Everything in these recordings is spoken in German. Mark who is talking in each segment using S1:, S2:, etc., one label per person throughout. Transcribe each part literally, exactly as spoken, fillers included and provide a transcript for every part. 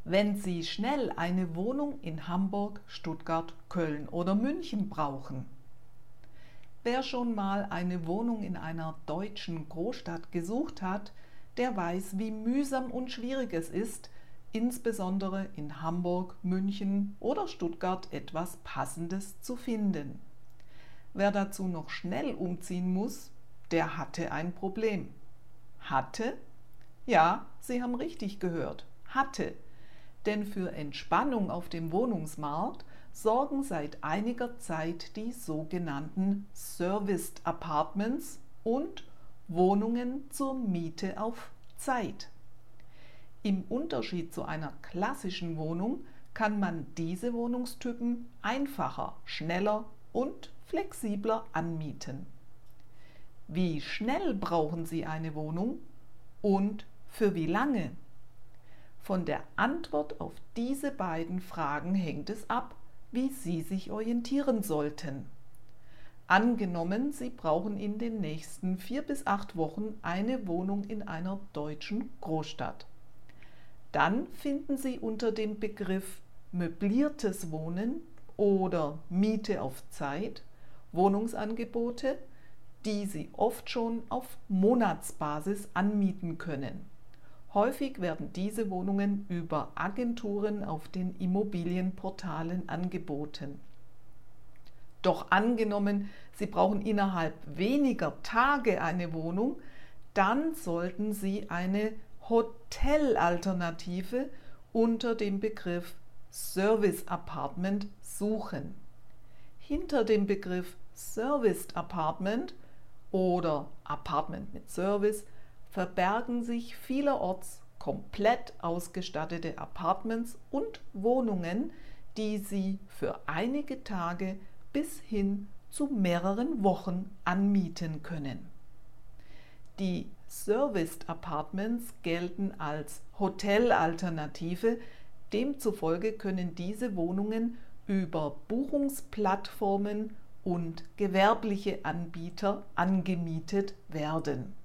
S1: Wenn Sie schnell eine Wohnung in Hamburg, Stuttgart, Köln oder München brauchen. Wer schon mal eine Wohnung in einer deutschen Großstadt gesucht hat, der weiß, wie mühsam und schwierig es ist, insbesondere in Hamburg, München oder Stuttgart etwas Passendes zu finden. Wer dazu noch schnell umziehen muss, der hatte ein Problem. Hatte? Ja, Sie haben richtig gehört. Hatte. Denn für Entspannung auf dem Wohnungsmarkt sorgen seit einiger Zeit die sogenannten Serviced Apartments und Wohnungen zur Miete auf Zeit. Im Unterschied zu einer klassischen Wohnung kann man diese Wohnungstypen einfacher, schneller und flexibler anmieten. Wie schnell brauchen Sie eine Wohnung und für wie lange? Von der Antwort auf diese beiden Fragen hängt es ab, wie Sie sich orientieren sollten. Angenommen, Sie brauchen in den nächsten vier bis acht Wochen eine Wohnung in einer deutschen Großstadt. Dann finden Sie unter dem Begriff möbliertes Wohnen oder Miete auf Zeit Wohnungsangebote, die Sie oft schon auf Monatsbasis anmieten können. Häufig werden diese Wohnungen über Agenturen auf den Immobilienportalen angeboten. Doch angenommen, Sie brauchen innerhalb weniger Tage eine Wohnung, dann sollten Sie eine Hotelalternative unter dem Begriff Service Apartment suchen. Hinter dem Begriff Serviced Apartment oder Apartment mit Service verbergen sich vielerorts komplett ausgestattete Apartments und Wohnungen, die Sie für einige Tage bis hin zu mehreren Wochen anmieten können. Die Serviced Apartments gelten als Hotelalternative, demzufolge können diese Wohnungen über Buchungsplattformen und gewerbliche Anbieter angemietet werden.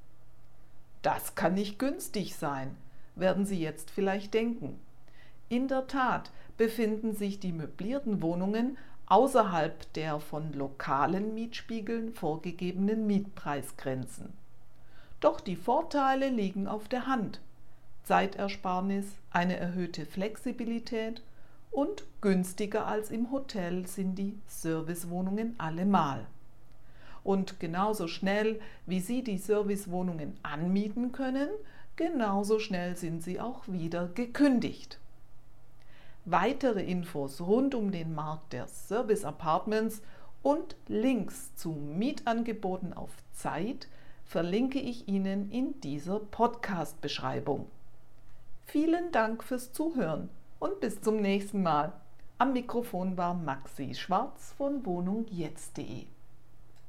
S1: Das kann nicht günstig sein, werden Sie jetzt vielleicht denken. In der Tat befinden sich die möblierten Wohnungen außerhalb der von lokalen Mietspiegeln vorgegebenen Mietpreisgrenzen. Doch die Vorteile liegen auf der Hand: Zeitersparnis, eine erhöhte Flexibilität und günstiger als im Hotel sind die Servicewohnungen allemal. Und genauso schnell, wie Sie die Servicewohnungen anmieten können, genauso schnell sind sie auch wieder gekündigt. Weitere Infos rund um den Markt der Service Apartments und Links zu Mietangeboten auf Zeit verlinke ich Ihnen in dieser Podcast-Beschreibung. Vielen Dank fürs Zuhören und bis zum nächsten Mal. Am Mikrofon war Maxi Schwarz von wohnung jetzt punkt de.